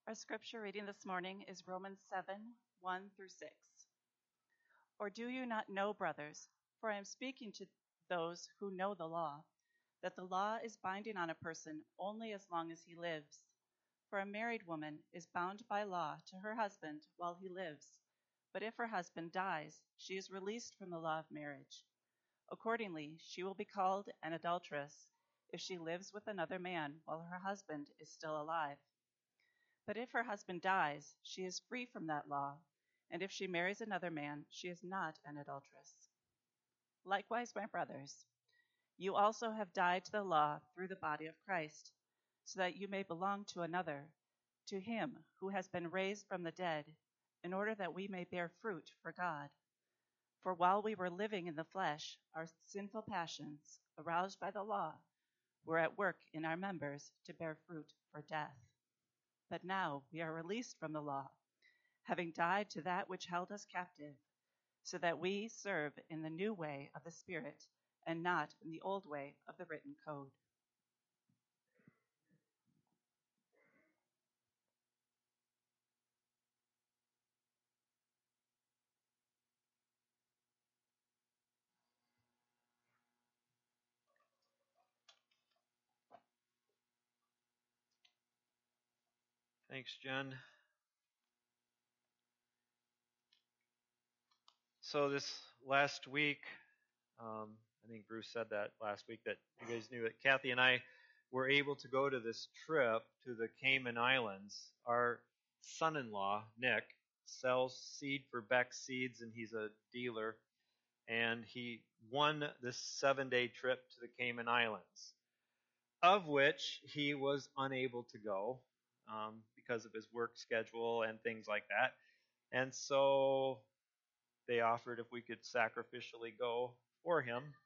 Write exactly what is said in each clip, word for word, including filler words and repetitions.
Our scripture reading this morning is Romans seven, one through six. Or do you not know, brothers, for I am speaking to those who know the law, that the law is binding on a person only as long as he lives? For a married woman is bound by law to her husband while he lives, but if her husband dies, she is released from the law of marriage. Accordingly, she will be called an adulteress if she lives with another man while her husband is still alive. But if her husband dies, she is free from that law, and if she marries another man, she is not an adulteress. Likewise, my brothers, you also have died to the law through the body of Christ, so that you may belong to another, to him who has been raised from the dead, in order that we may bear fruit for God. For while we were living in the flesh, our sinful passions, aroused by the law, were at work in our members to bear fruit for death. But now we are released from the law, having died to that which held us captive, so that we serve in the new way of the Spirit and not in the old way of the written code. Thanks, Jen. So this last week, um, I think Bruce said that last week that you guys knew that Kathy and I were able to go to this trip to the Cayman Islands. Our son-in-law, Nick, sells seed for Beck Seeds, and he's a dealer. And he won this seven-day trip to the Cayman Islands, of which he was unable to go um, because of his work schedule and things like that. And so they offered if we could sacrificially go for him.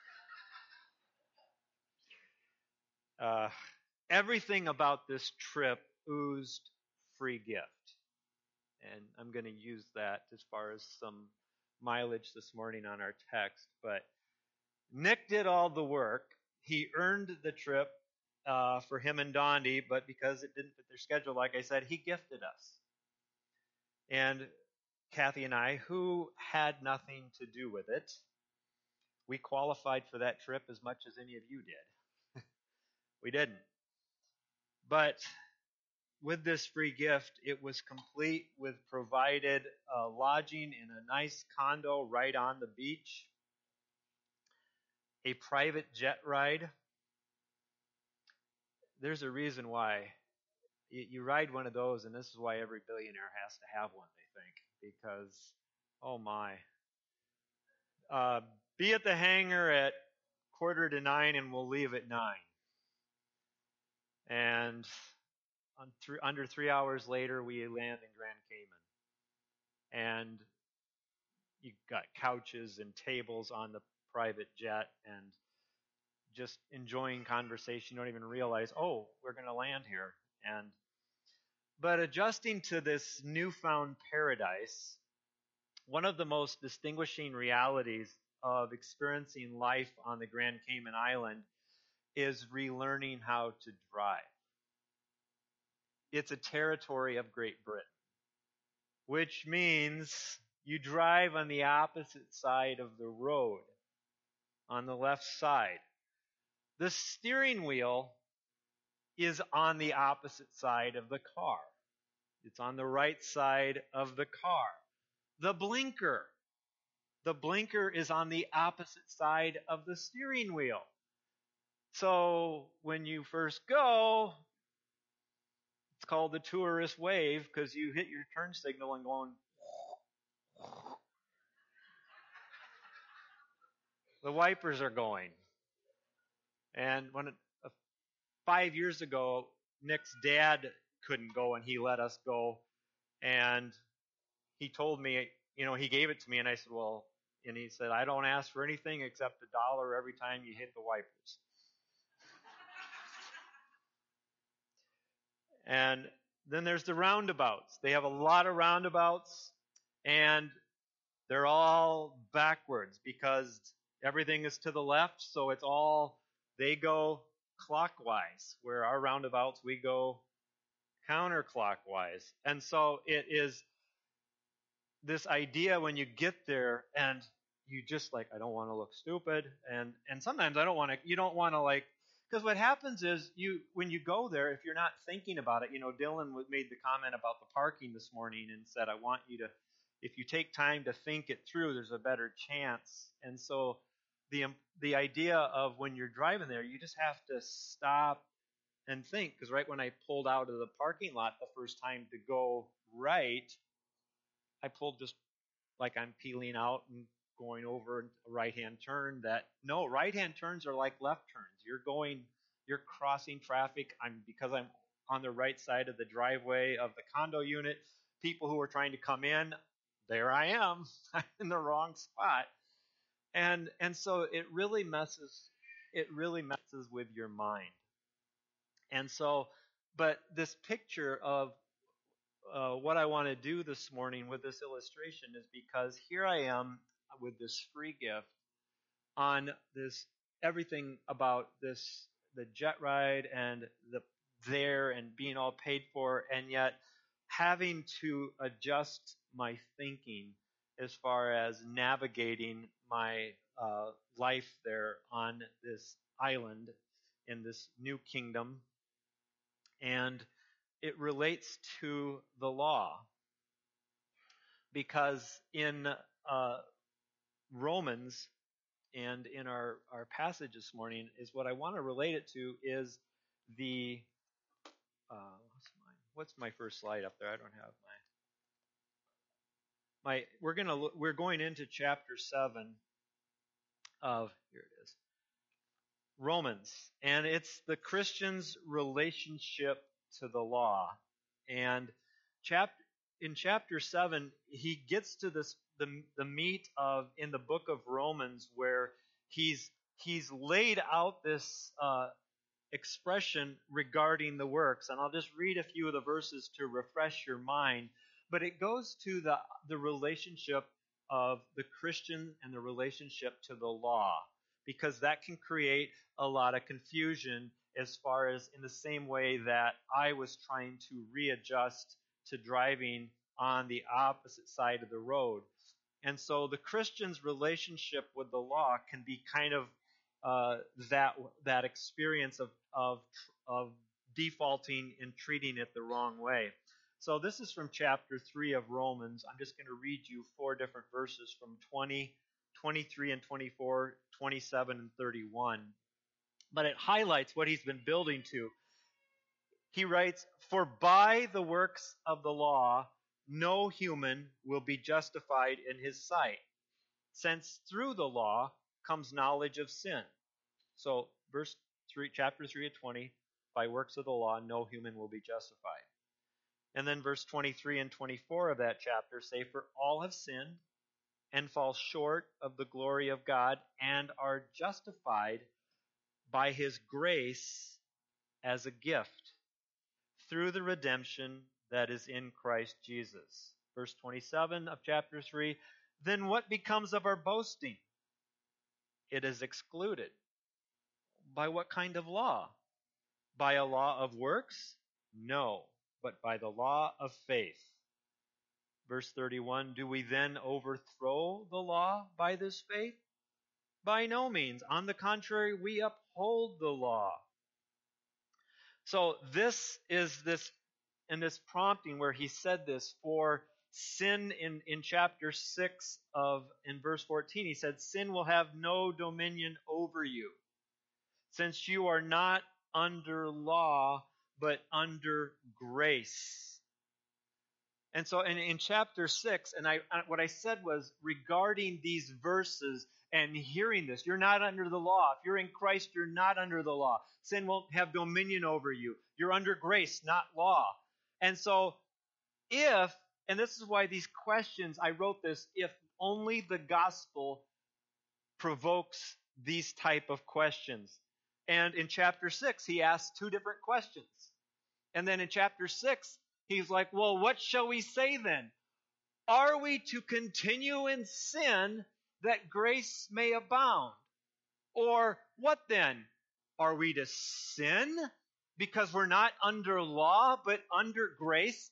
Uh, everything about this trip oozed free gift. And I'm going to use that as far as some mileage this morning on our text. But Nick did all the work. He earned the trip uh, for him and Dondi, but because it didn't fit their schedule, like I said, he gifted us. And Kathy and I, who had nothing to do with it, we qualified for that trip as much as any of you did. We didn't. But with this free gift, it was complete with provided uh, lodging in a nice condo right on the beach, a private jet ride. There's a reason why. You, you ride one of those, and this is why every billionaire has to have one, they think, because, oh my. Uh, be at the hangar at quarter to nine, and we'll leave at nine. And on th- under three hours later, we land in Grand Cayman. And you got couches and tables on the private jet and just enjoying conversation. You don't even realize, oh, we're going to land here. And but adjusting to this newfound paradise, one of the most distinguishing realities of experiencing life on the Grand Cayman Island is relearning how to drive. It's a territory of Great Britain, which means you drive on the opposite side of the road, on the left side. The steering wheel is on the opposite side of the car. It's on the right side of the car. The blinker. The blinker is on the opposite side of the steering wheel. So when you first go, it's called the tourist wave because you hit your turn signal and going. The wipers are going. And when it, uh, five years ago, Nick's dad couldn't go and he let us go. And he told me, you know, he gave it to me and I said, well, and he said, I don't ask for anything except a dollar every time you hit the wipers. And then there's the roundabouts. They have a lot of roundabouts and they're all backwards because everything is to the left. So it's all, they go clockwise, where our roundabouts, we go counterclockwise. And so it is this idea when you get there and you just like, I don't want to look stupid. And, and sometimes I don't want to, you don't want to like, because what happens is you, when you go there, if you're not thinking about it, you know, Dylan made the comment about the parking this morning and said, I want you to, if you take time to think it through, there's a better chance. And so the, the idea of when you're driving there, you just have to stop and think, because right when I pulled out of the parking lot the first time to go right, I pulled just like I'm peeling out and going over a right-hand turn. That no, right-hand turns are like left turns. You're going, you're crossing traffic. I'm because I'm on the right side of the driveway of the condo unit. People who are trying to come in, there I am. I'm in the wrong spot, and and so it really messes. It really messes with your mind. And so, but this picture of uh, what I want to do this morning with this illustration is because here I am with this free gift on this everything about this the jet ride and the there and being all paid for, and yet having to adjust my thinking as far as navigating my uh, life there on this island in this new kingdom. And it relates to the law, because in uh, Romans and in our, our passage this morning is what I want to relate it to is the uh, what's my what's my first slide up there? I don't have my my we're gonna look, we're going into chapter seven of here it is Romans, and it's the Christian's relationship to the law. And chapter in chapter seven, he gets to this the the meat of in the book of Romans where he's he's laid out this uh, expression regarding the works, and I'll just read a few of the verses to refresh your mind. But it goes to the the relationship of the Christian and the relationship to the law, because that can create a lot of confusion as far as in the same way that I was trying to readjust to driving on the opposite side of the road. And so the Christian's relationship with the law can be kind of uh, that that experience of, of of defaulting and treating it the wrong way. So this is from chapter three of Romans. I'm just going to read you four different verses from twenty, twenty-three and twenty-four, twenty-seven and thirty-one. But it highlights what he's been building to. He writes, "For by the works of the law, no human will be justified in his sight, since through the law comes knowledge of sin." So, verse three, chapter three of twenty, by works of the law, no human will be justified. And then verse twenty-three and twenty-four of that chapter say, "For all have sinned and fall short of the glory of God, and are justified by his grace as a gift through the redemption that is in Christ Jesus." Verse twenty-seven of chapter three, "Then what becomes of our boasting? It is excluded. By what kind of law? By a law of works? No, but by the law of faith." Verse thirty-one, "Do we then overthrow the law by this faith? By no means. On the contrary, we uphold the law." So this is this, in this prompting where he said this for sin in, in chapter six of, in verse fourteen, he said, "Sin will have no dominion over you, since you are not under law, but under grace." And so in, in chapter six, and I what I said was regarding these verses and hearing this, you're not under the law. If you're in Christ, you're not under the law. Sin won't have dominion over you. You're under grace, not law. And so if, and this is why these questions, I wrote this, if only the gospel provokes these type of questions. And in chapter six, he asks two different questions. And then in chapter six, he's like, well, what shall we say then? Are we to continue in sin that grace may abound? Or what then? Are we to sin because we're not under law, but under grace?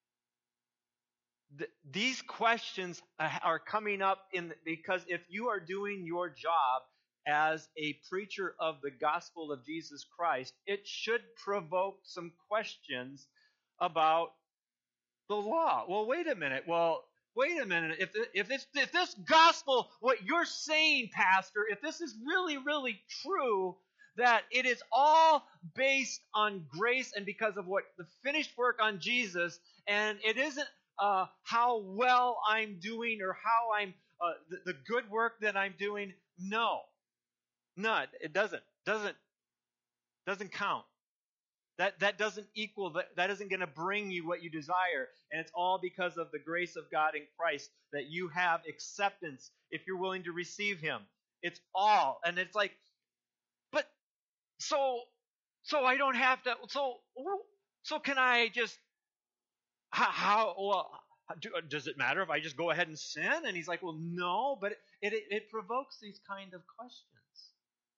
Th- these questions are coming up in because if you are doing your job as a preacher of the gospel of Jesus Christ, it should provoke some questions about the law. Well, wait a minute. Well, wait a minute. If if this if this gospel, what you're saying, Pastor, if this is really really true, that it is all based on grace and because of what the finished work on Jesus, and it isn't uh, how well I'm doing or how I'm uh, the, the good work that I'm doing. No, no, it doesn't doesn't doesn't count. That that doesn't equal that that isn't going to bring you what you desire, and it's all because of the grace of God in Christ that you have acceptance if you're willing to receive Him. It's all, and it's like, but so so I don't have to. So so can I just how, how well do, does it matter if I just go ahead and sin? And he's like, well, no, but it it, it provokes these kind of questions,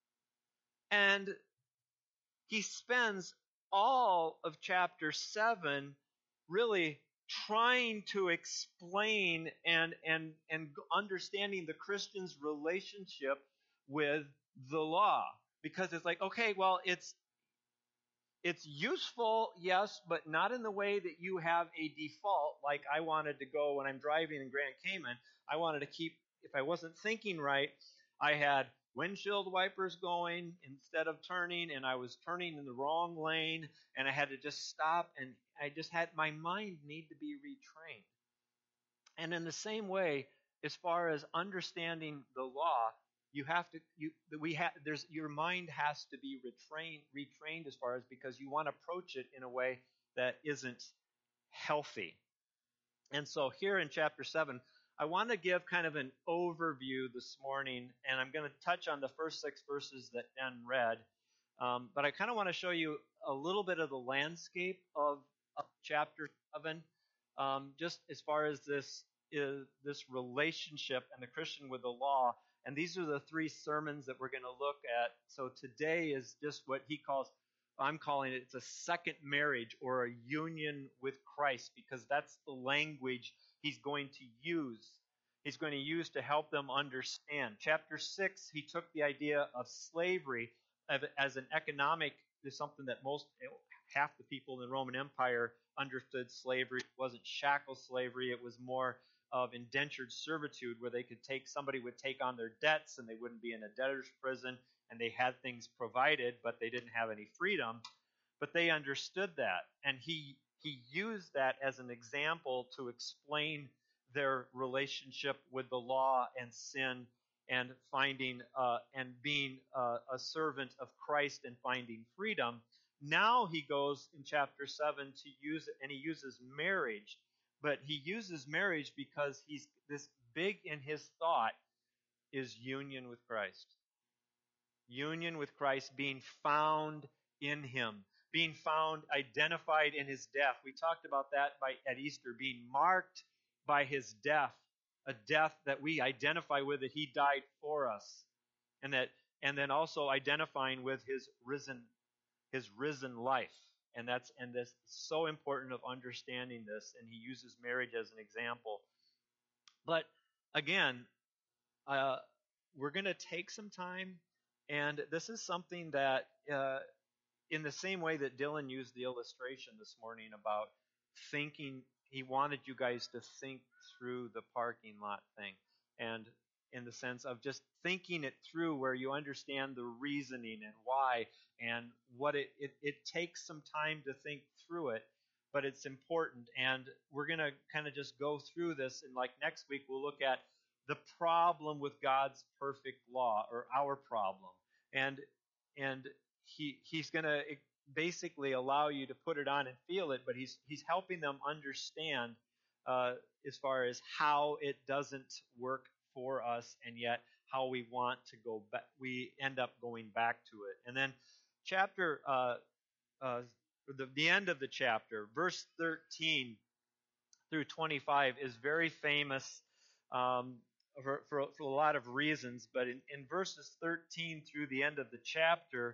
and he spends all of chapter seven really trying to explain and and and understanding the Christian's relationship with the law, because it's like, okay, well, it's it's useful, yes, but not in the way that you have a default. Like I wanted to go when I'm driving in Grand Cayman, I wanted to keep, if I wasn't thinking right, I had windshield wipers going instead of turning, and I was turning in the wrong lane, and I had to just stop, and I just had my mind need to be retrained. And in the same way, as far as understanding the law, you have to you we have there's your mind has to be retrained retrained as far as because you want to approach it in a way that isn't healthy. And so here in chapter seven, I want to give kind of an overview this morning, and I'm going to touch on the first six verses that Dan read. Um, but I kind of want to show you a little bit of the landscape of, of chapter seven, um, just as far as this is this relationship and the Christian with the law. And these are the three sermons that we're going to look at. So today is just what he calls, I'm calling it, it's a second marriage or a union with Christ, because that's the language he's going to use. He's going to use to help them understand. Chapter six, he took the idea of slavery as an economic, is something that most, half the people in the Roman Empire understood slavery. It wasn't shackle slavery. It was more of indentured servitude, where they could take, somebody would take on their debts and they wouldn't be in a debtor's prison, and they had things provided, but they didn't have any freedom. But they understood that, and he he used that as an example to explain their relationship with the law and sin, and finding uh, and being uh, a servant of Christ and finding freedom. Now he goes in chapter seven to use it, and he uses marriage. But he uses marriage because he's this big in his thought is union with Christ. Union with Christ, being found in him, being found, identified in his death. We talked about that by, at Easter, being marked by his death, a death that we identify with, that he died for us, and that, and then also identifying with his risen, his risen life. And that's and this is so important of understanding this, and he uses marriage as an example. But again, uh, we're going to take some time, and this is something that, uh, in the same way that Dylan used the illustration this morning about thinking, he wanted you guys to think through the parking lot thing, and in the sense of just thinking it through, where you understand the reasoning and why and what it, it, it takes some time to think through it, but it's important. And we're going to kind of just go through this, and like next week we'll look at the problem with God's perfect law, or our problem. And and he he's going to basically allow you to put it on and feel it, but he's he's helping them understand uh, as far as how it doesn't work for us, and yet how we want to go back, we end up going back to it. And then chapter, uh, uh, the, the end of the chapter, verse thirteen through twenty-five, is very famous um, for, for, for a lot of reasons. But in, in verses thirteen through the end of the chapter,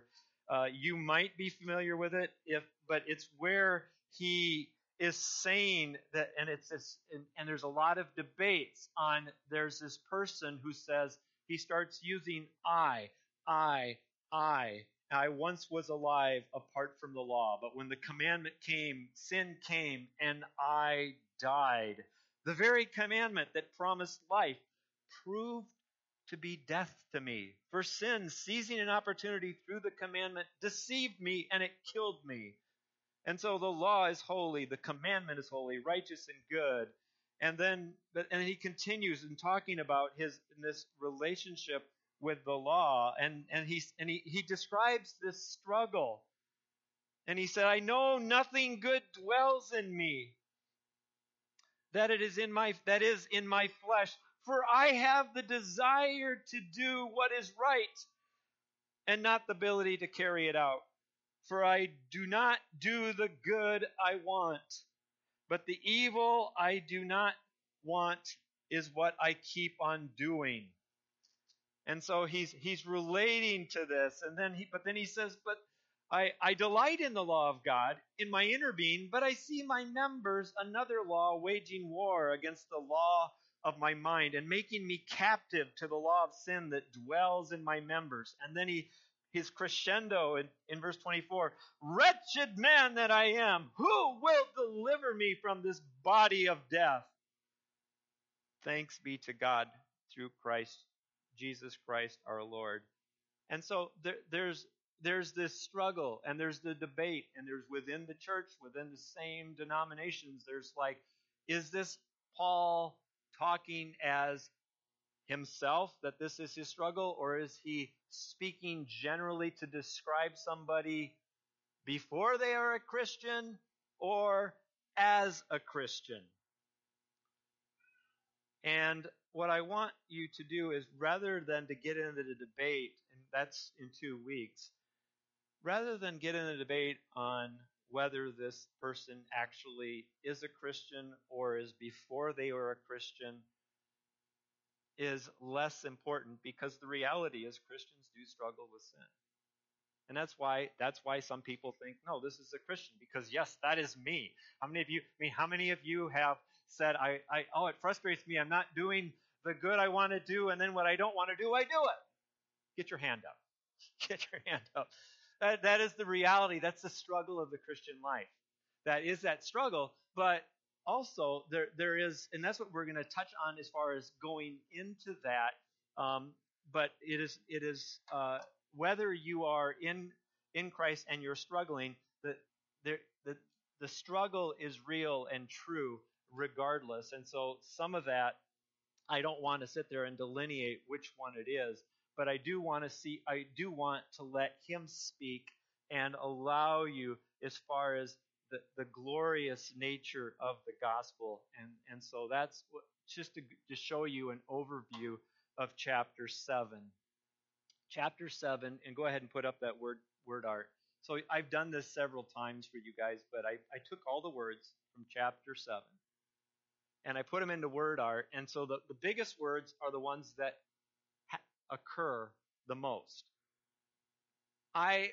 Uh, you might be familiar with it, if, but it's where he is saying that, and it's this, and, and there's a lot of debates on. There's this person who says he starts using I, I, I. I once was alive apart from the law, but when the commandment came, sin came, and I died. The very commandment that promised life proved to be death to me. For sin, seizing an opportunity through the commandment, deceived me and it killed me. And so the law is holy, the commandment is holy, righteous and good. And then, and he continues in talking about his in this relationship with the law, and and he and he, he describes this struggle. And he said, "I know nothing good dwells in me, that it is in my that is in my flesh. For I have the desire to do what is right, and not the ability to carry it out. For I do not do the good I want, but the evil I do not want is what I keep on doing." And so he's he's relating to this, and then he but then he says, "But I, I delight in the law of God in my inner being, but I see my members another law waging war against the law of my mind and making me captive to the law of sin that dwells in my members." And then he his crescendo in, in verse twenty-four, "Wretched man that I am, who will deliver me from this body of death? Thanks be to God through Christ, Jesus Christ our Lord." And so there, there's there's this struggle, and there's the debate, and there's within the church, within the same denominations, there's like, is this Paul talking as himself, that this is his struggle, or is he speaking generally to describe somebody before they are a Christian or as a Christian? And what I want you to do is, rather than to get into the debate, and that's in two weeks, rather than get in a debate on whether this person actually is a Christian or is before they were a Christian, is less important, because the reality is Christians do struggle with sin. And that's why that's why some people think, no, this is a Christian, because yes, that is me. How many of you, I mean, how many of you have said, I, I oh, it frustrates me, I'm not doing the good I want to do, and then what I don't want to do, I do it? Get your hand up. Get your hand up. That, that is the reality. That's the struggle of the Christian life. That is that struggle, but also there there is, and that's what we're going to touch on as far as going into that. Um, but it is it is uh, whether you are in in Christ and you're struggling, the the the the struggle is real and true regardless. And so some of that, I don't want to sit there and delineate which one it is, but I do want to see, I do want to let him speak and allow you as far as the, the glorious nature of the gospel. And, and so that's what, just to, to show you an overview of chapter seven. Chapter seven, and go ahead and put up that word, word art. So I've done this several times for you guys, but I, I took all the words from chapter seven and I put them into word art. And so the, the biggest words are the ones that ha- occur the most. I,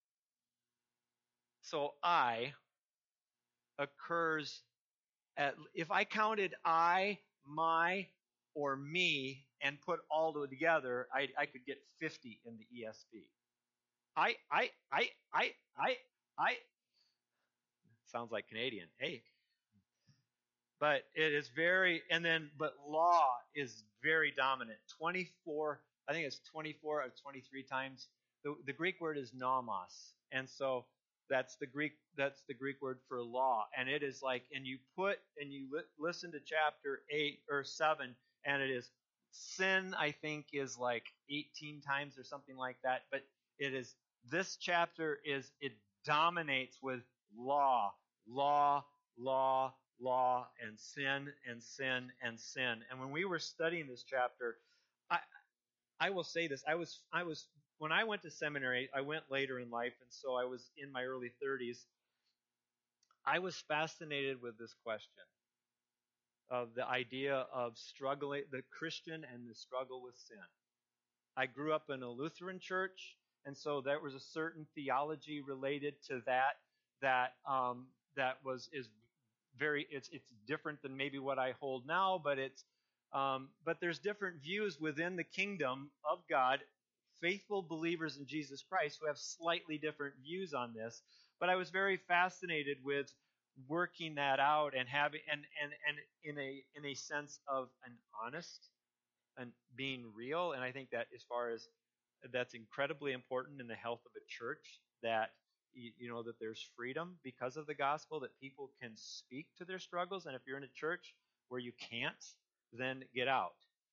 so I occurs at, if I counted I, my, or me and put all of it together, I, I could get fifty in the E S V. I, I, I, I, I, I, sounds like Canadian. Hey. But it is very, and then, but law is very dominant. twenty-four, I think it's twenty-four or twenty-three times. The, the Greek word is nomos. And so that's the Greek, that's the Greek word for law. And it is like, and you put, and you li- listen to chapter eight or seven, and it is sin, I think, is like eighteen times or something like that. But it is, this chapter is, it dominates with law, law, law, law, and sin, and sin, and sin. And when we were studying this chapter, I I will say this. I was I was when I went to seminary, I went later in life, and so I was in my early thirties. I was fascinated with this question of the idea of struggling, the Christian and the struggle with sin. I grew up in a Lutheran church, And so there was a certain theology related to that that um, that was is very it's it's different than maybe what I hold now, but it's um, but there's different views within the kingdom of God, faithful believers in Jesus Christ who have slightly different views on this. But I was very fascinated with working that out and having and and and in a in a sense of an honest and being real. And I think that as far as that's incredibly important in the health of a church, that you know that there's freedom because of the gospel, that people can speak to their struggles. And if you're in a church where you can't, then get out.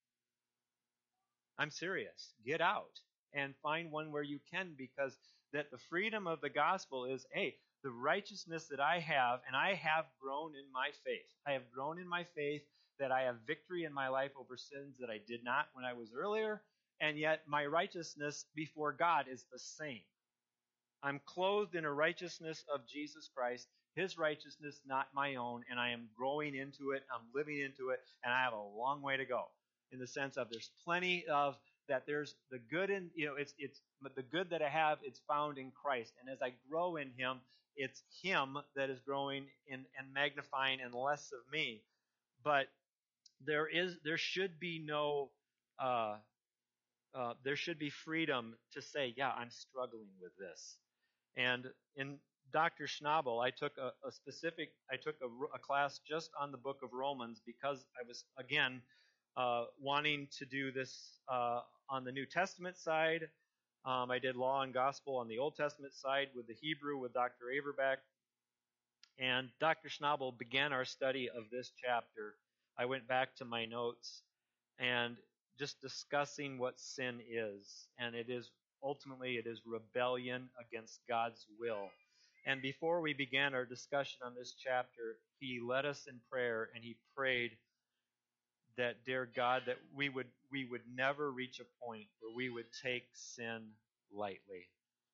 I'm serious. Get out and find one where you can, because that the freedom of the gospel is, hey, the righteousness that I have, and I have grown in my faith. I have grown in my faith that I have victory in my life over sins that I did not when I was earlier, and yet my righteousness before God is the same. I'm clothed in a righteousness of Jesus Christ, his righteousness, not my own, and I am growing into it, I'm living into it, and I have a long way to go. In the sense of there's plenty of that there's the good in, you know, it's it's but the good that I have, it's found in Christ. And as I grow in him, it's him that is growing in and magnifying and less of me. But there is there should be no uh, uh, there should be freedom to say, yeah, I'm struggling with this. And in Doctor Schnabel, I took a, a specific I took a, a class just on the book of Romans because I was again uh, wanting to do this uh, on the New Testament side. Um, I did Law and Gospel on the Old Testament side with the Hebrew with Doctor Averback. And Doctor Schnabel began our study of this chapter. I went back to my notes and just discussing what sin is. And it is, ultimately, it is rebellion against God's will. And before we began our discussion on this chapter, he led us in prayer, and he prayed that, dear God, that we would we would never reach a point where we would take sin lightly.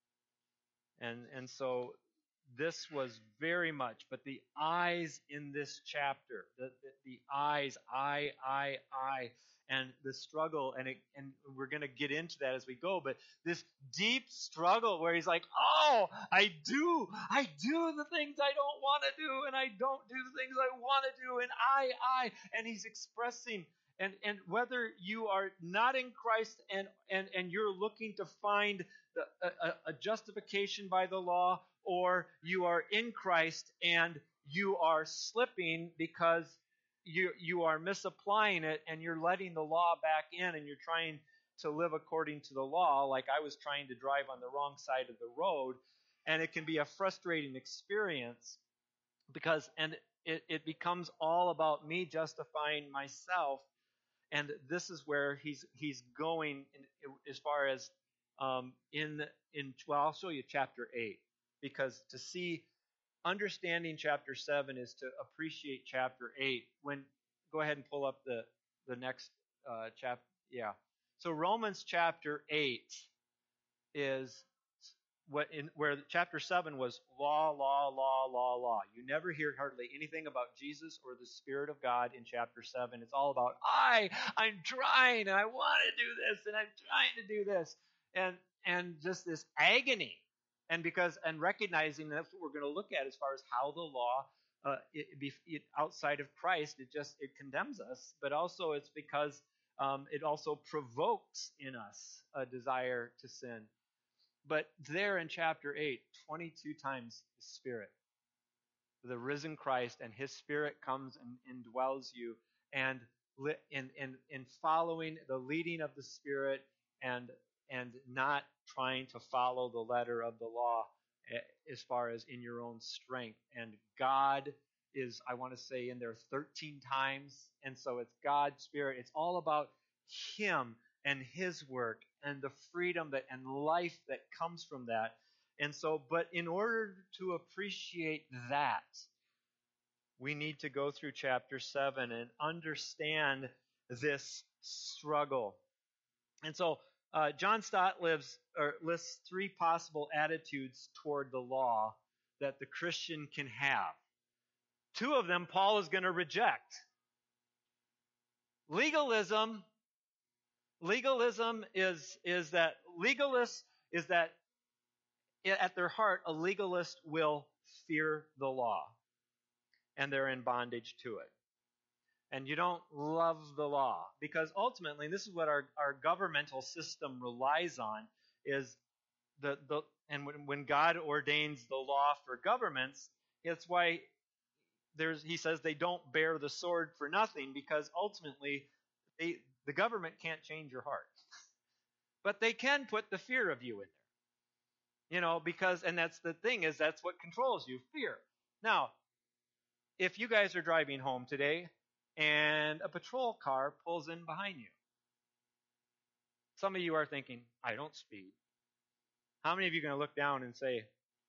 And and so this was very much, but the eyes in this chapter, the, the, the eyes, I, I, I, and the struggle, and it, and we're going to get into that as we go, but this deep struggle where he's like, oh, I do, I do the things I don't want to do, and I don't do the things I want to do, and I, I, and he's expressing, and, and whether you are not in Christ and, and, and you're looking to find the, a, a justification by the law, or you are in Christ and you are slipping because you you are misapplying it and you're letting the law back in and you're trying to live according to the law, like I was trying to drive on the wrong side of the road, and it can be a frustrating experience because and it, it becomes all about me justifying myself. And this is where he's he's going in, as far as um, in in well, I'll show you chapter eight. Because to see, understanding chapter seven is to appreciate chapter eight. When go ahead and pull up the the next uh, chapter. Yeah. So Romans chapter eight is what in where chapter seven was law, law, law, law, law. You never hear hardly anything about Jesus or the Spirit of God in chapter seven. It's all about I, I'm trying and I want to do this and I'm trying to do this, and and just this agony. And because and recognizing that's what we're going to look at as far as how the law, uh, it, it, it, outside of Christ, it just it condemns us. But also it's because um, it also provokes in us a desire to sin. But there in chapter eight, twenty-two times the Spirit, the risen Christ, and His Spirit comes and indwells you, and in in in following the leading of the Spirit and. and not trying to follow the letter of the law as far as in your own strength. And God is, I want to say, in there thirteen times. And so it's God's Spirit. It's all about Him and His work and the freedom that and life that comes from that. And so, but in order to appreciate that, we need to go through chapter seven and understand this struggle. And so, Uh, John Stott lives, or lists three possible attitudes toward the law that the Christian can have. Two of them Paul is going to reject. Legalism, legalism is, is that legalists is that at their heart, a legalist will fear the law, and they're in bondage to it. And you don't love the law, because ultimately, and this is what our, our governmental system relies on, is the, the and when, when God ordains the law for governments, that's why there's he says they don't bear the sword for nothing, because ultimately they, the government can't change your heart. But they can put the fear of you in there. You know, because, and that's the thing, is that's what controls you, fear. Now, if you guys are driving home today and a patrol car pulls in behind you, some of you are thinking, I don't speed. How many of you are going to look down and say,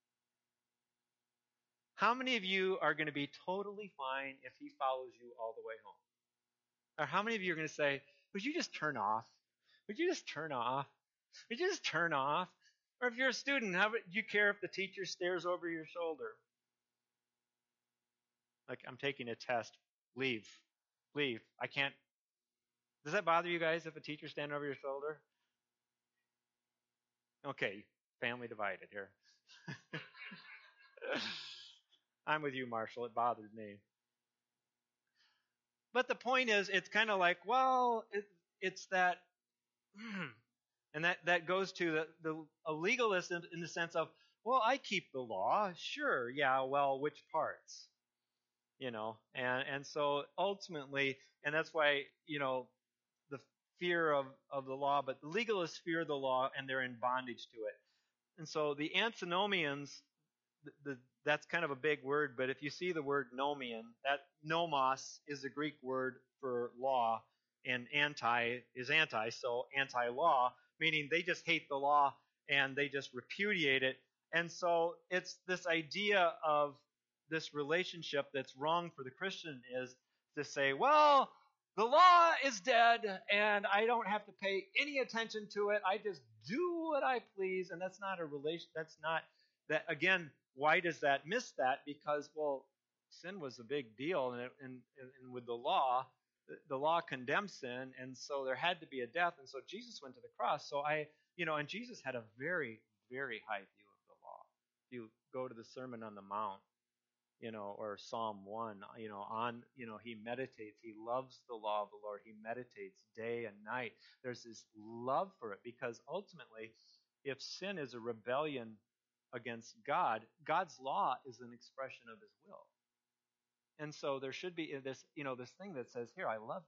how many of you are going to be totally fine if he follows you all the way home? Or how many of you are going to say, would you just turn off? Would you just turn off? Would you just turn off? Or if you're a student, how would you care if the teacher stares over your shoulder? Like, I'm taking a test. Leave. Leave. I can't. Does that bother you guys if a teacher's standing over your shoulder? Okay, family divided here. I'm with you, Marshall. It bothers me. But the point is, it's kind of like, well, it, it's that, and that, that goes to the, the a legalist in, in the sense of, well, I keep the law. Sure, yeah, well, which parts? You know, and, and so ultimately, and that's why, you know, the fear of, of the law, but the legalists fear the law and they're in bondage to it. And so the antinomians, the, the, that's kind of a big word, but if you see the word nomian, that nomos is the Greek word for law, and anti is anti, so anti-law, meaning they just hate the law and they just repudiate it. And so it's this idea of this relationship that's wrong for the Christian, is to say, well, the law is dead and I don't have to pay any attention to it. I just do what I please. And that's not a relation. That's not that. Again, why does that miss that? Because, well, sin was a big deal. And, and, and with the law, the law condemns sin. And so there had to be a death. And so Jesus went to the cross. So I, you know, and Jesus had a very, very high view of the law. If you go to the Sermon on the Mount, you know, or Psalm one, you know, on, you know, he meditates, he loves the law of the Lord, he meditates day and night. There's this love for it, because ultimately, if sin is a rebellion against God, God's law is an expression of his will. And so there should be this, you know, this thing that says, here, I love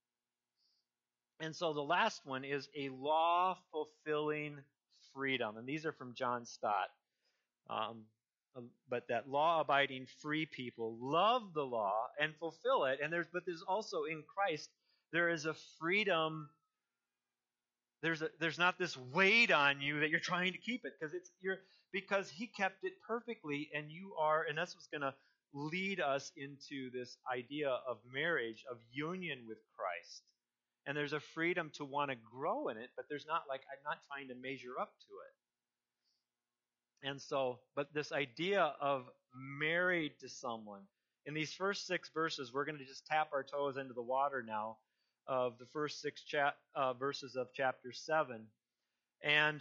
you. And so the last one is a law-fulfilling freedom. And these are from John Stott. Um, but that law-abiding free people love the law and fulfill it. And there's, but there's also in Christ, there is a freedom. There's a, there's not this weight on you that you're trying to keep it, because it's you're because he kept it perfectly, and you are, and that's what's going to lead us into this idea of marriage, of union with Christ. And there's a freedom to want to grow in it, but there's not like, I'm not trying to measure up to it. And so, but this idea of married to someone, in these first six verses, we're going to just tap our toes into the water now of the first six cha- uh, verses of chapter seven. And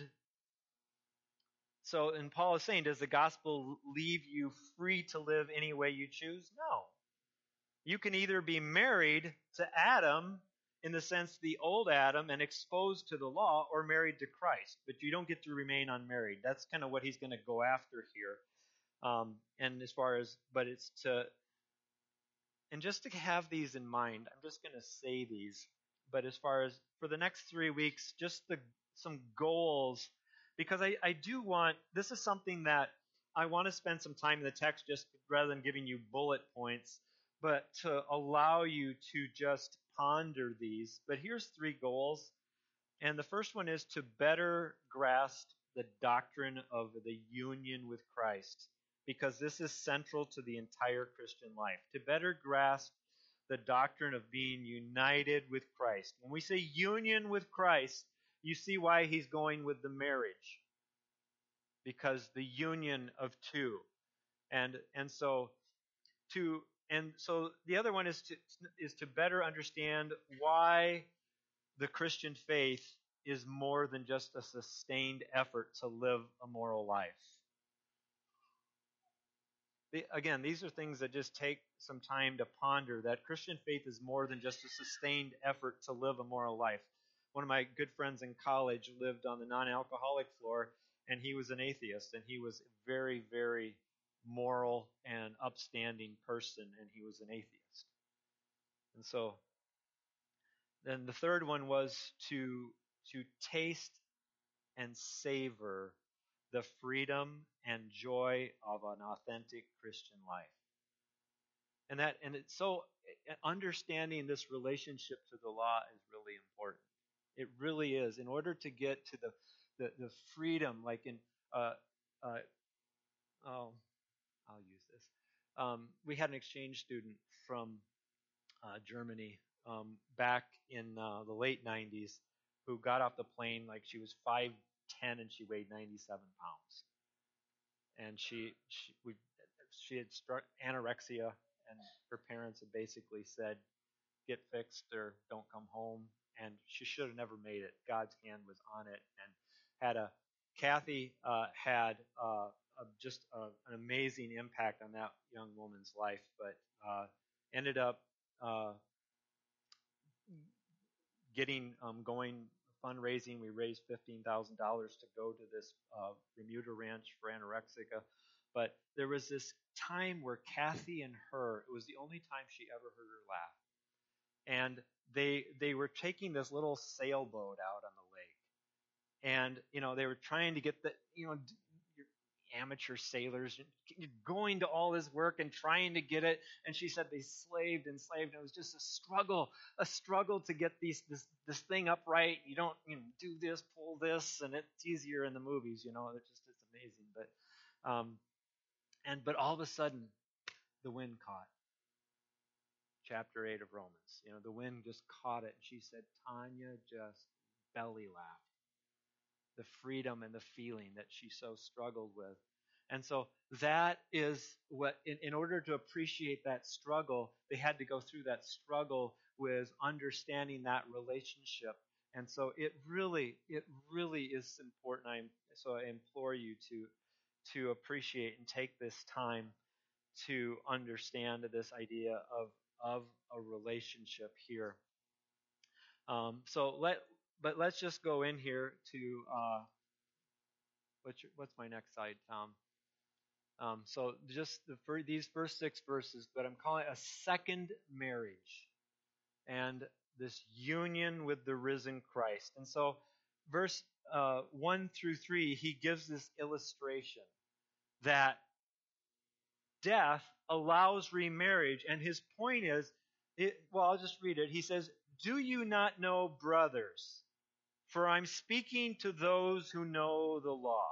so, and Paul is saying, does the gospel leave you free to live any way you choose? No. You can either be married to Adam, in the sense the old Adam, and exposed to the law, or married to Christ. But you don't get to remain unmarried. That's kind of what he's going to go after here. Um, and as far as, but it's to, and just to have these in mind, I'm just going to say these. But as far as for the next three weeks, just the some goals, because I, I do want, this is something that I want to spend some time in the text, just rather than giving you bullet points, but to allow you to just ponder these. But here's three goals. And the first one is to better grasp the doctrine of the union with Christ, because this is central to the entire Christian life. To better grasp the doctrine of being united with Christ. When we say union with Christ, you see why he's going with the marriage. Because the union of two. And and so to And so the other one is to is to better understand why the Christian faith is more than just a sustained effort to live a moral life. The, again, these are things that just take some time to ponder, that Christian faith is more than just a sustained effort to live a moral life. One of my good friends in college lived on the non-alcoholic floor, and he was an atheist, and he was a very, very moral and upstanding person, and he was an atheist. And so then the third one was to to taste and savor the freedom and joy of an authentic Christian life. And that and it's so understanding this relationship to the law is really important. It really is. In order to get to the the, the freedom, like in uh, uh, oh, I'll use this. Um, we had an exchange student from uh, Germany um, back in uh, the late nineties who got off the plane like she was five ten and she weighed ninety-seven pounds. And she she we she had struck anorexia, and her parents had basically said, "Get fixed or don't come home." And she should have never made it. God's hand was on it, and had a Kathy uh, had uh, a, just a, an amazing impact on that young woman's life, but uh, ended up uh, getting um, going fundraising. We raised fifteen thousand dollars to go to this uh, Bermuda ranch for anorexica. But there was this time where Kathy and her, it was the only time she ever heard her laugh. And they they were taking this little sailboat out on the lake. And, you know, they were trying to get the, you know, your amateur sailors going to all this work and trying to get it. And she said they slaved and slaved. And it was just a struggle, a struggle to get these this this thing upright. You don't, you know, do this, pull this, and it's easier in the movies, you know. It's just, it's amazing. But, um, and but all of a sudden, the wind caught. Chapter eight of Romans. You know, the wind just caught it, and she said, Tanya just belly laughed. The freedom and the feeling that she so struggled with. And so that is what, in, in order to appreciate that struggle, they had to go through that struggle with understanding that relationship. And so it really, it really is important. I so I implore you to to appreciate and take this time to understand this idea of of a relationship here. Um, so let, but let's just go in here to uh, what's your, what's my next slide, Tom? Um, so just the for these first six verses, but I'm calling it a second marriage, and this union with the risen Christ. And so, verse uh, one through three, he gives this illustration that death allows remarriage. And his point is, it, well, I'll just read it. He says, "Do you not know, brothers, for I'm speaking to those who know the law."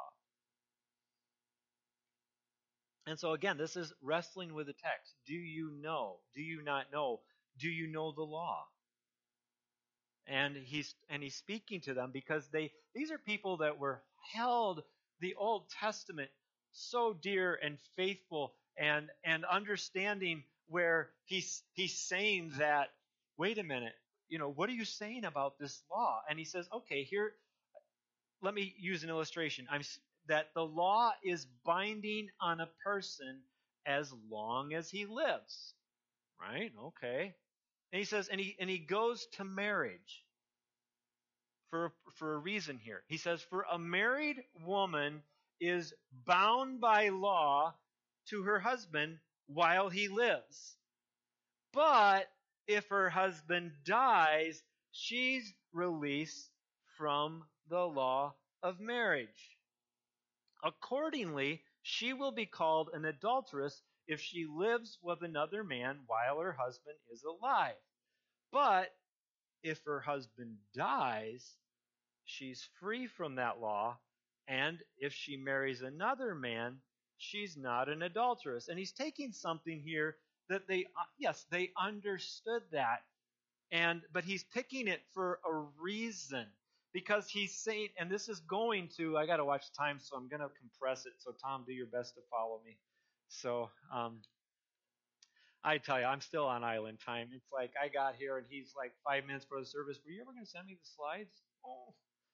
And so again, this is wrestling with the text. Do you know? Do you not know? Do you know the law? And he's and he's speaking to them because they these are people that were held the Old Testament so dear and faithful, and and understanding where he's he's saying that, wait a minute, you know, what are you saying about this law? And he says, okay, here, let me use an illustration. I'm that the law is binding on a person as long as he lives. Right? Okay. And he says, and he and he goes to marriage for for a reason here. He says, for a married woman is bound by law to her husband while he lives. But if her husband dies, she's released from the law of marriage. Accordingly, she will be called an adulteress if she lives with another man while her husband is alive. But if her husband dies, she's free from that law, and if she marries another man, she's not an adulteress. And he's taking something here that they, yes, they understood that, and but he's picking it for a reason, because he's saying, and this is going to, I got to watch time, so I'm going to compress it. So Tom, do your best to follow me. So um, I tell you, I'm still on island time. It's like I got here, and he's like five minutes for the service. Were you ever going to send me the slides? Oh.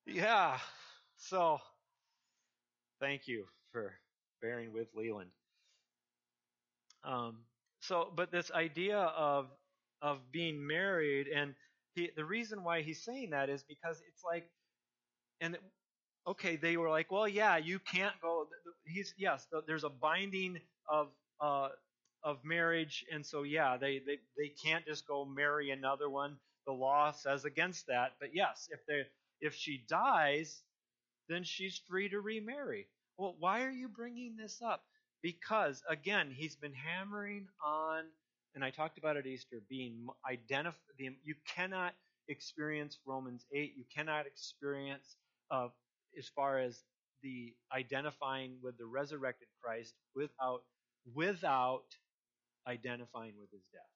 Yeah. So, thank you for bearing with Leland. Um, so, but this idea of of being married, and he, the reason why he's saying that is because it's like, and okay, they were like, well, yeah, you can't go. He's yes, there's a binding of uh, of marriage, and so yeah, they, they they can't just go marry another one. The law says against that. But yes, if they if she dies, then she's free to remarry. Well, why are you bringing this up? Because again, he's been hammering on, and I talked about at Easter, being identified. You cannot experience Romans eight. You cannot experience uh, as far as the identifying with the resurrected Christ without without identifying with his death.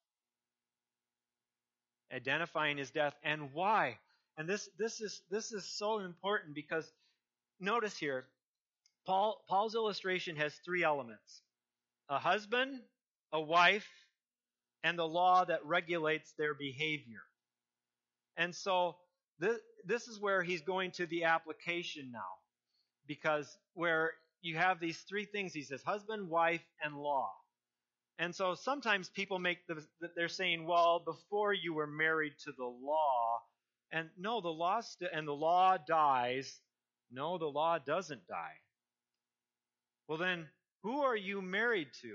Identifying his death and why. And this this is this is so important because notice here, Paul Paul's illustration has three elements: a husband, a wife, and the law that regulates their behavior. And so this, this is where he's going to the application now, because where you have these three things, he says husband, wife, and law. And so sometimes people make the, they're saying, well, before you were married to the law, and no, the law st- and the law dies. No, the law doesn't die. Well, then who are you married to?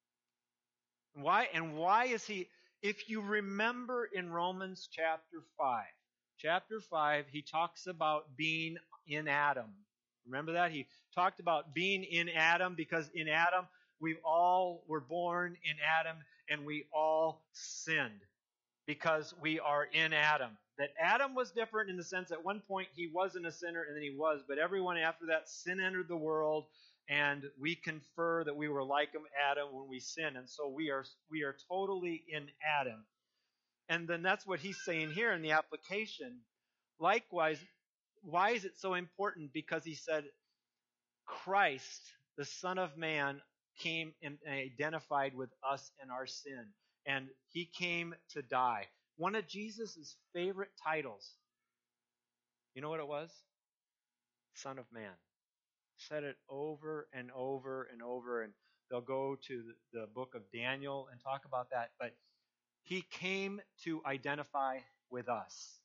Why and why is he? If you remember in Romans chapter five, chapter five, he talks about being in Adam. Remember that? He talked about being in Adam because in Adam we all were born in Adam and we all sinned because we are in Adam. That Adam was different in the sense at one point he wasn't a sinner and then he was, but everyone after that, sin entered the world, and we confer that we were like him, Adam, when we sin, and so we are we are totally in Adam. And then that's what he's saying here in the application. Likewise, why is it so important? Because he said Christ, the Son of Man, came and identified with us and our sin, and he came to die. One of Jesus' favorite titles, you know what it was? Son of Man. Said it over and over and over, and they'll go to the book of Daniel and talk about that. But he came to identify with us.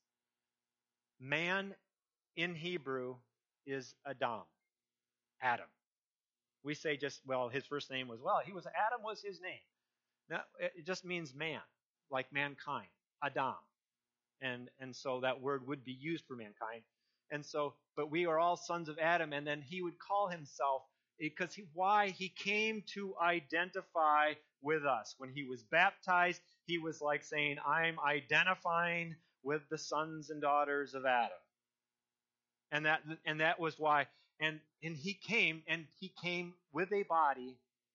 Man in Hebrew is Adam, Adam. We say just, well, his first name was, well, he was, Adam was his name. Now, it just means man, like mankind, Adam. And, and so that word would be used for mankind. And so, but we are all sons of Adam, and then he would call himself, because he, why? He came to identify with us. When he was baptized, he was like saying, I'm identifying with the sons and daughters of Adam. And that, and that was why. And, and he came, and he came with a body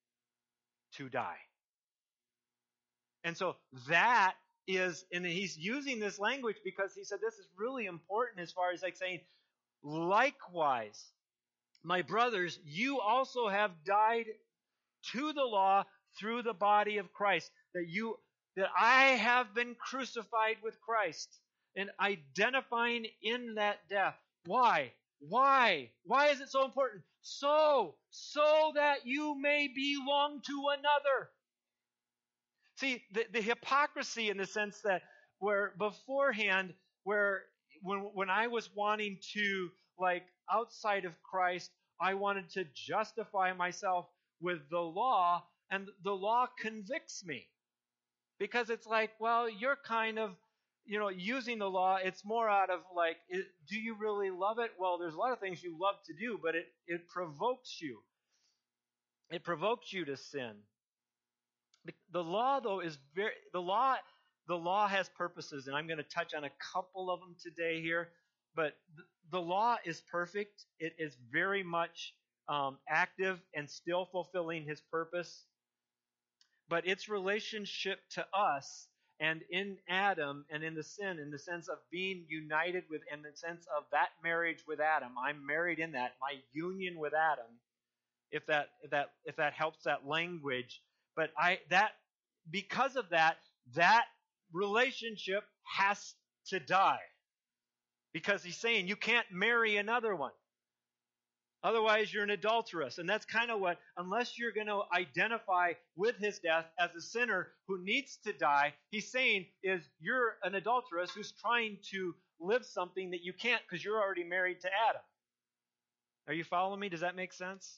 to die. And so that is, and he's using this language because he said this is really important as far as like saying, likewise, my brothers, you also have died to the law through the body of Christ, that you, that I have been crucified with Christ, and identifying in that death. Why? Why? Why is it so important? So, so that you may belong to another. See, the, the hypocrisy in the sense that where beforehand, where when when I was wanting to, like, outside of Christ, I wanted to justify myself with the law, and the law convicts me. Because it's like, well, you're kind of, you know, using the law, it's more out of like, it, do you really love it? Well, there's a lot of things you love to do, but it, it provokes you. It provokes you to sin. The law, though, is very the law. The law has purposes, and I'm going to touch on a couple of them today here. But the law is perfect. It is very much um, active and still fulfilling His purpose. But its relationship to us and in Adam and in the sin, in the sense of being united with, in the sense of that marriage with Adam, I'm married in that, my union with Adam. If that if that if that helps that language. But I that because of that, that relationship has to die. Because he's saying you can't marry another one. Otherwise, you're an adulteress. And that's kind of what, unless you're going to identify with his death as a sinner who needs to die, he's saying is you're an adulteress who's trying to live something that you can't because you're already married to Adam. Are you following me? Does that make sense?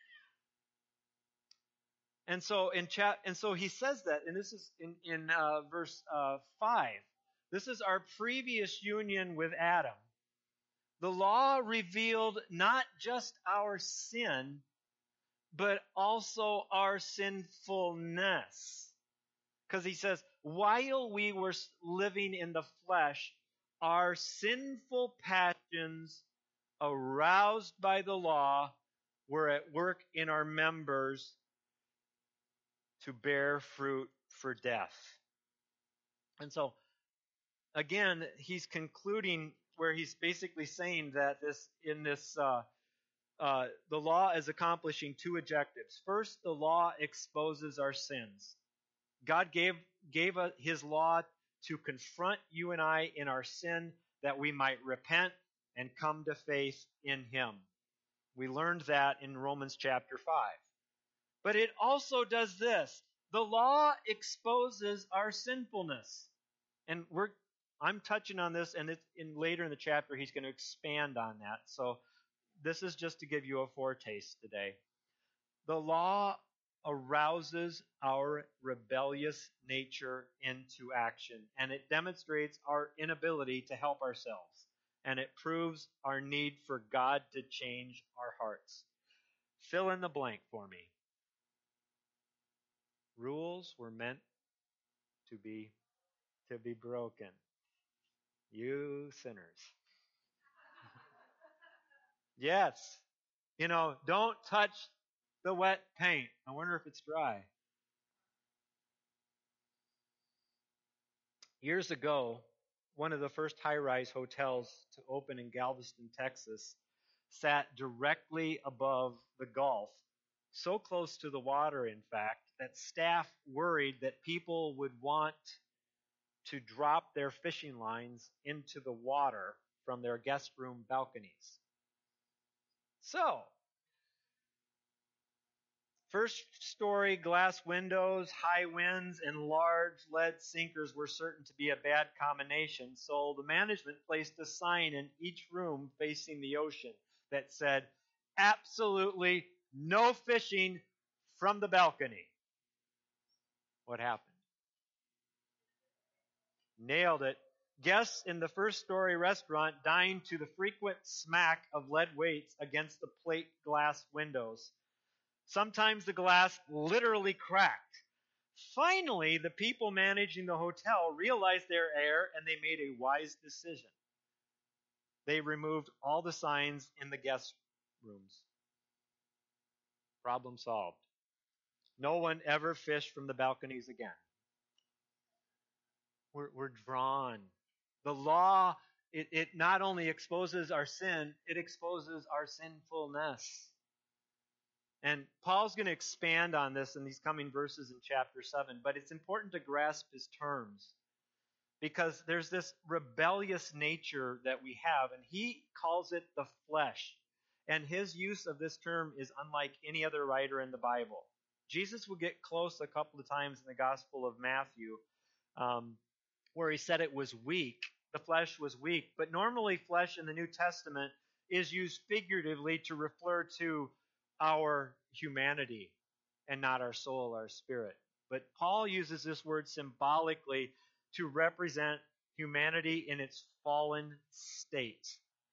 And so in chat, and so he says that, and this is in in uh, verse uh, five. This is our previous union with Adam. The law revealed not just our sin, but also our sinfulness. Because he says, while we were living in the flesh, our sinful passions, aroused by the law, were at work in our members to bear fruit for death. And so, again, he's concluding where he's basically saying that this in this uh, uh, the law is accomplishing two objectives. First, the law exposes our sins. God gave gave a, his law to confront you and I in our sin, that we might repent and come to faith in him. We learned that in Romans chapter five. But it also does this. The law exposes our sinfulness. And we're I'm touching on this, and it's in later in the chapter he's going to expand on that. So this is just to give you a foretaste today. The law arouses our rebellious nature into action, and it demonstrates our inability to help ourselves, and it proves our need for God to change our hearts. Fill in the blank for me. Rules were meant to be to be broken. You sinners. Yes. You know, don't touch the wet paint. I wonder if it's dry. Years ago, one of the first high-rise hotels to open in Galveston, Texas, sat directly above the Gulf, so close to the water, in fact, that staff worried that people would want to drop their fishing lines into the water from their guest room balconies. So, first story glass windows, high winds, and large lead sinkers were certain to be a bad combination, so the management placed a sign in each room facing the ocean that said, absolutely no fishing from the balcony. What happened? Nailed it. Guests in the first story restaurant dined to the frequent smack of lead weights against the plate glass windows. Sometimes the glass literally cracked. Finally, the people managing the hotel realized their error, and they made a wise decision. They removed all the signs in the guest rooms. Problem solved. No one ever fished from the balconies again. We're, we're drawn. The law, it, it not only exposes our sin, it exposes our sinfulness. And Paul's going to expand on this in these coming verses in chapter seven, but it's important to grasp his terms because there's this rebellious nature that we have, and he calls it the flesh. And his use of this term is unlike any other writer in the Bible. Jesus will get close a couple of times in the Gospel of Matthew, um, where he said it was weak. The flesh was weak. But normally flesh in the New Testament is used figuratively to refer to our humanity and not our soul, our spirit. But Paul uses this word symbolically to represent humanity in its fallen state.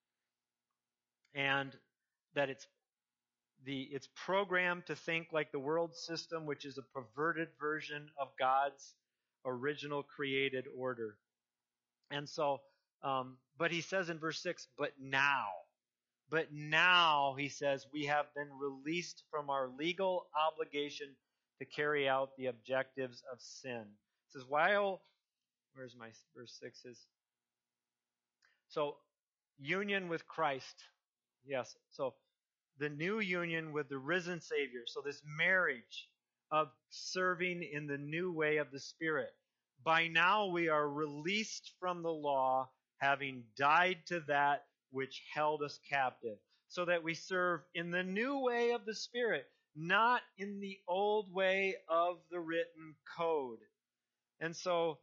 And that it's the it's programmed to think like the world system, which is a perverted version of God's original created order. And so, um, but he says in verse six, but now, but now, he says, we have been released from our legal obligation to carry out the objectives of sin. It says, while, where's my verse six is? So, union with Christ. Yes, so the new union with the risen Savior. So this marriage of serving in the new way of the Spirit. By now we are released from the law, having died to that which held us captive, so that we serve in the new way of the Spirit, not in the old way of the written code. And so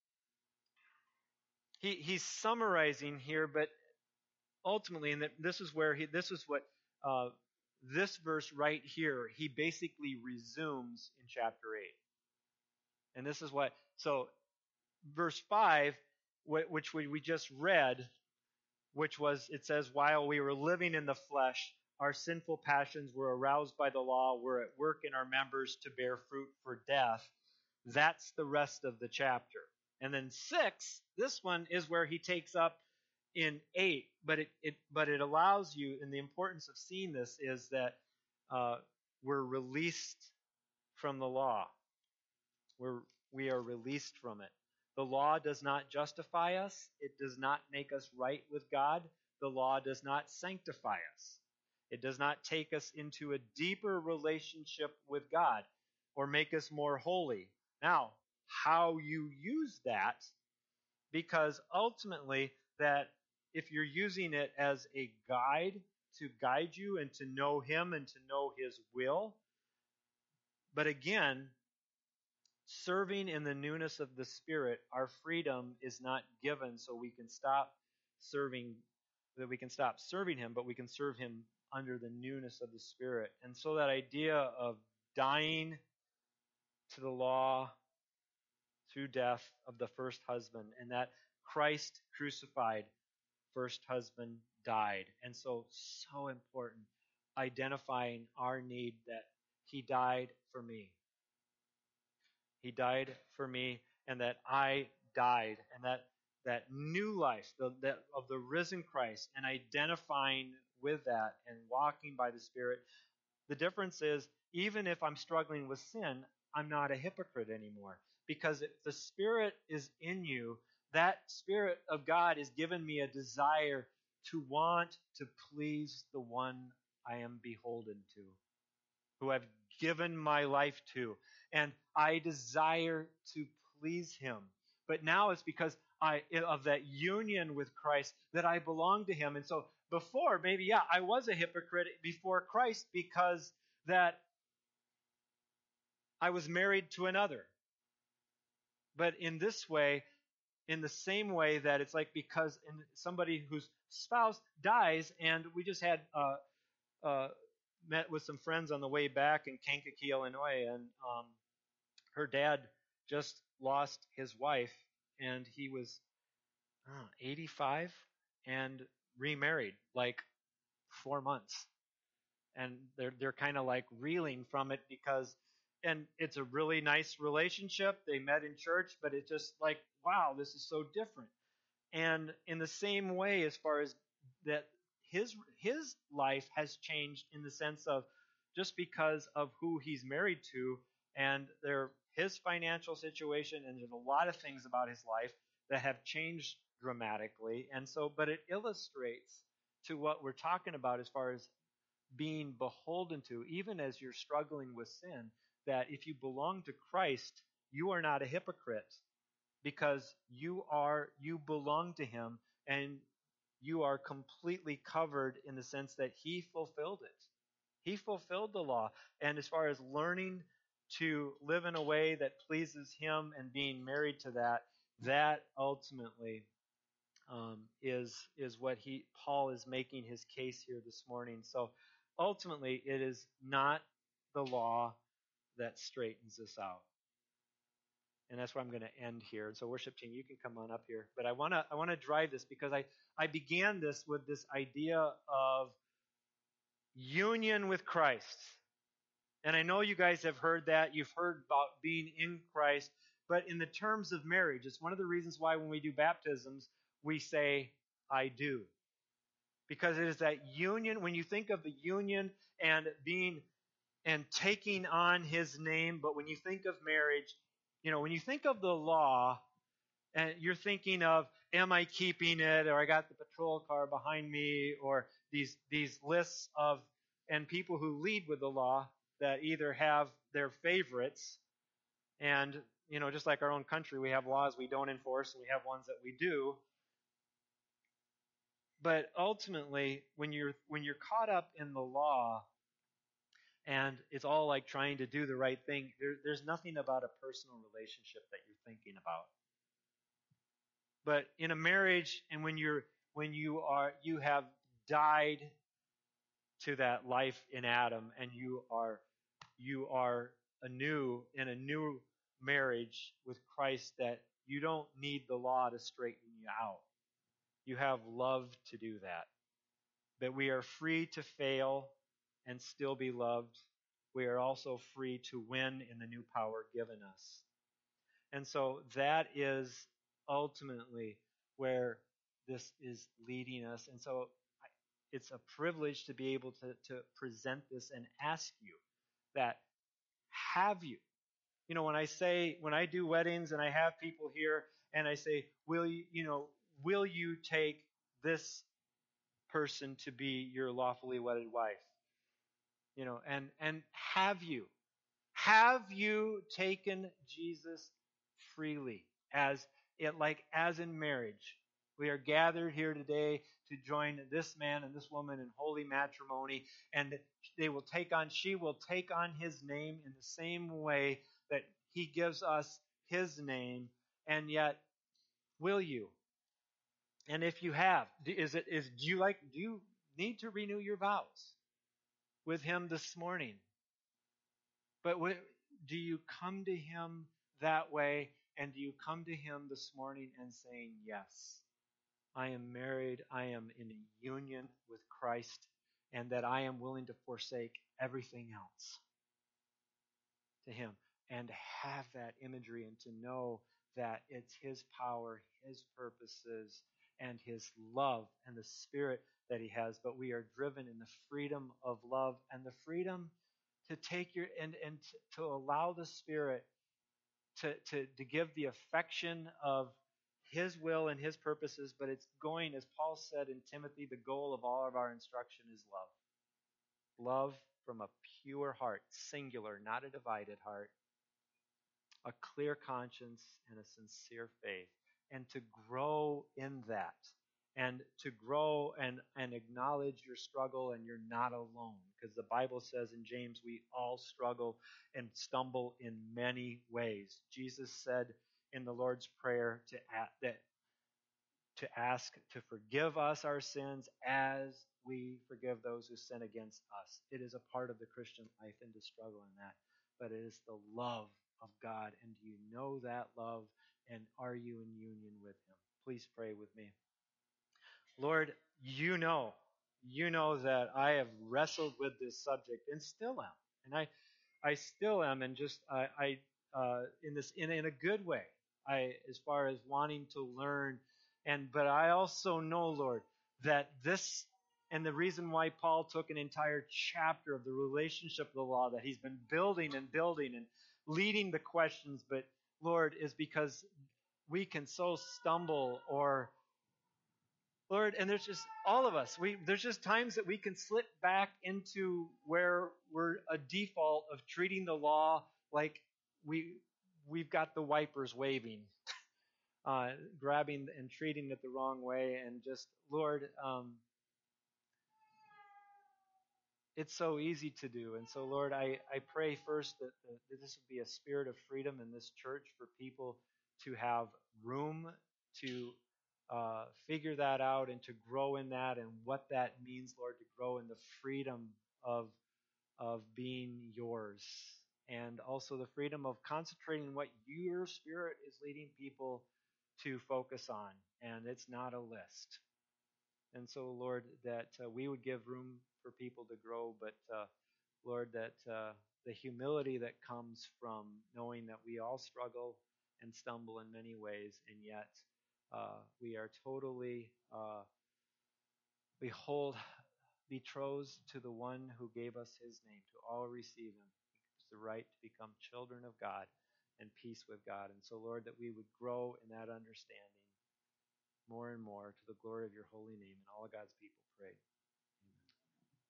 he, he's summarizing here, but ultimately, and this is where he, this is what uh, this verse right here, he basically resumes in chapter eight. And this is what, so verse five, which we, we just read, which was, it says, while we were living in the flesh, our sinful passions were aroused by the law, were at work in our members to bear fruit for death. That's the rest of the chapter. And then six, this one is where he takes up in eight, but it, it but it allows you, and the importance of seeing this is that uh, we're released from the law. We're we are released from it. The law does not justify us. It does not make us right with God. The law does not sanctify us. It does not take us into a deeper relationship with God or make us more holy. Now, how you use that, because ultimately that if you're using it as a guide to guide you and to know Him and to know His will, but again, serving in the newness of the Spirit, our freedom is not given so we can stop serving, that we can stop serving Him, but we can serve Him under the newness of the Spirit. And so that idea of dying to the law through death of the first husband, and that Christ crucified first husband died. And so, so important, identifying our need that He died for me. He died for me, and that I died, and that that new life the, that of the risen Christ, and identifying with that and walking by the Spirit. The difference is, even if I'm struggling with sin, I'm not a hypocrite anymore, because if the Spirit is in you, that Spirit of God has given me a desire to want to please the one I am beholden to, who I've given my life to. And I desire to please Him. But now it's because I of that union with Christ that I belong to Him. And so before, maybe, yeah, I was a hypocrite before Christ because that I was married to another. But in this way, in the same way that it's like because in somebody whose spouse dies, and we just had uh, uh, met with some friends on the way back in Kankakee, Illinois, and um, her dad just lost his wife, and he was uh, eighty-five and remarried like four months, and they're they're kind of like reeling from it because. And it's a really nice relationship. They met in church, but it's just like, wow, this is so different. And in the same way, as far as that, his his life has changed in the sense of just because of who he's married to, and their his financial situation, and there's a lot of things about his life that have changed dramatically. And so, but it illustrates to what we're talking about as far as being beholden to, even as you're struggling with sin, that if you belong to Christ, you are not a hypocrite, because you are you belong to Him, and you are completely covered in the sense that He fulfilled it. He fulfilled the law. And as far as learning to live in a way that pleases Him and being married to that, that ultimately um, is is what he Paul is making his case here this morning. So ultimately, it is not the law that straightens us out. And that's where I'm going to end here. And so worship team, you can come on up here. But I want to I want to drive this because I, I began this with this idea of union with Christ. And I know you guys have heard that. You've heard about being in Christ. But in the terms of marriage, it's one of the reasons why when we do baptisms, we say, I do. Because it is that union. When you think of the union and being and taking on His name, but when you think of marriage, you know, when you think of the law, and you're thinking of, am I keeping it, or I got the patrol car behind me, or these these lists of, and people who lead with the law that either have their favorites, and, you know, just like our own country, we have laws we don't enforce, and we have ones that we do. but ultimately, when you're when you're caught up in the law, and it's all like trying to do the right thing, there, there's nothing about a personal relationship that you're thinking about. But in a marriage, and when you're when you are you have died to that life in Adam, and you are you are anew in a new marriage with Christ, that you don't need the law to straighten you out. You have love to do that. That we are free to fail and still be loved. We are also free to win in the new power given us. And so that is ultimately where this is leading us. And so it's a privilege to be able to, to present this and ask you that, have you? You know, when I say, when I do weddings and I have people here and I say, will you, you know, will you take this person to be your lawfully wedded wife? You know, and, and have you? Have you taken Jesus freely, as it like as in marriage? We are gathered here today to join this man and this woman in holy matrimony, and they will take on, she will take on his name in the same way that he gives us his name. And yet, will you? And if you have, is it is do you like do you need to renew your vows with him this morning? But what, do you come to him that way? And do you come to him this morning and saying, yes, I am married, I am in a union with Christ, and that I am willing to forsake everything else to him, and have that imagery and to know that it's his power, his purposes, and his love and the Spirit that he has. But we are driven in the freedom of love and the freedom to take your and and to, to allow the Spirit to, to to give the affection of his will and his purposes. But it's going, as Paul said in Timothy, the goal of all of our instruction is love. Love from a pure heart, singular, not a divided heart, a clear conscience, and a sincere faith. And to grow in that, and to grow and, and acknowledge your struggle, and you're not alone. Because the Bible says in James, we all struggle and stumble in many ways. Jesus said in the Lord's Prayer to, that, to ask to forgive us our sins as we forgive those who sin against us. It is a part of the Christian life, and to struggle in that. But it is the love of God. And do you know that love? And are you in union with him? Please pray with me. Lord, you know, you know that I have wrestled with this subject and still am. And I, I still am, and just I, I uh, in this in, in a good way. I, as far as wanting to learn, and but I also know, Lord, that this and the reason why Paul took an entire chapter of the relationship of the law that he's been building and building and leading the questions, but Lord, is because we can so stumble, or Lord, and there's just all of us. We there's just times that we can slip back into where we're a default of treating the law like we we've got the wipers waving, uh, grabbing and treating it the wrong way, and just Lord, um, it's so easy to do. And so Lord, I I pray first that, that this would be a spirit of freedom in this church for people to have room to uh, figure that out and to grow in that, and what that means, Lord, to grow in the freedom of of being yours, and also the freedom of concentrating on what your Spirit is leading people to focus on, and it's not a list. And so, Lord, that uh, we would give room for people to grow, but uh, Lord, that uh, the humility that comes from knowing that we all struggle and stumble in many ways, and yet uh, we are totally, uh, behold, betrothed to the one who gave us his name, to all receive him. It's the right to become children of God and peace with God. And so, Lord, that we would grow in that understanding more and more to the glory of your holy name. And all of God's people prayed.